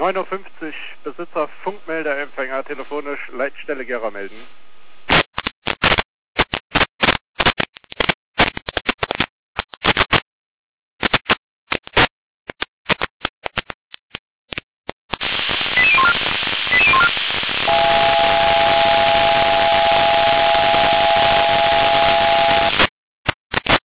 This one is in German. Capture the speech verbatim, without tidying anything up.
neun Uhr fünfzig, Besitzer Funkmeldeempfänger, telefonisch Leitstelle Gera melden.